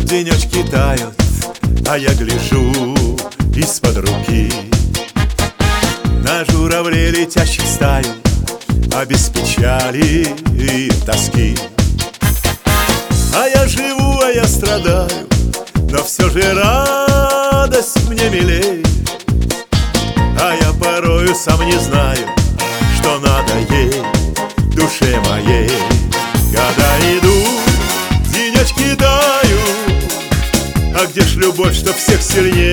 денечки тают, а я гляжу из-под руки на журавлей, летящих стаю, а без печали и тоски. А я живу, а я страдаю, но все же радость мне милей. А я порою сам не знаю, что надо ей, душе моей. Года идут, денечки тают, а где ж любовь, что всех сильнее?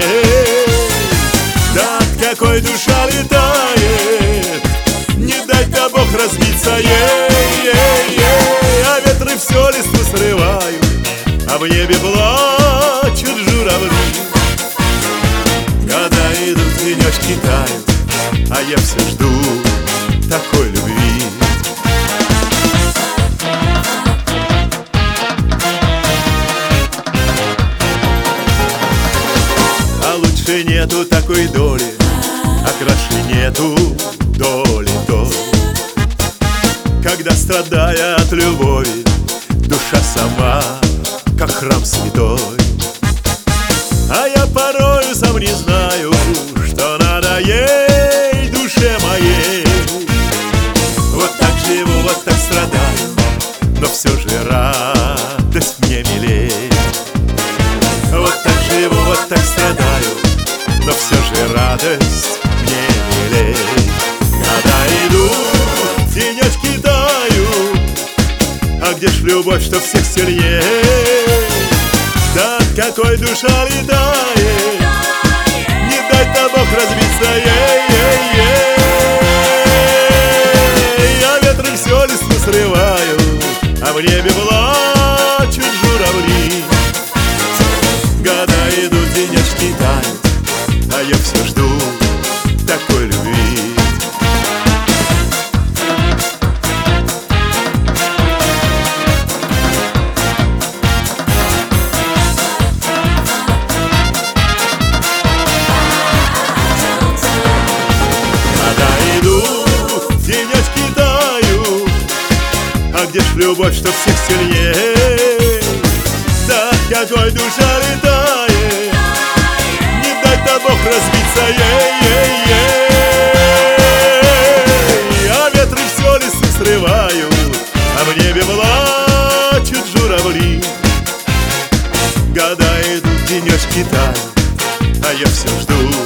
Да от какой душа летает, не дай-то Бог разбиться ей. А ветры все листву срывают, а в небе плачут журавли. Года идут, денечки тают, а я все жду такой любви. А лучше нету такой доли, а краше нету доли той, когда, страдая от любови, душа сама, как храм святой. А я порою сам не знаю, что надо ей, душе моей. Вот так живу, вот так страдаю, но все же радость мне милей. Вот так живу, вот так страдаю, но все же радость мне милей. Года идут, денечки тают, а где ж любовь, что всех сильнее? Да от какой душа летает, не дай-то Бог разбиться ей. А ветры все листву срывают, а в небе плачут журавли. Года идут, денечки тают, а я все жду такой любви. Где ж любовь, что всех сильнее? Да от какой душа летает, не дай-то Бог разбиться ей. А ветры все листву срывают, а в небе плачут журавли. Года идут, денечки тают, а я все жду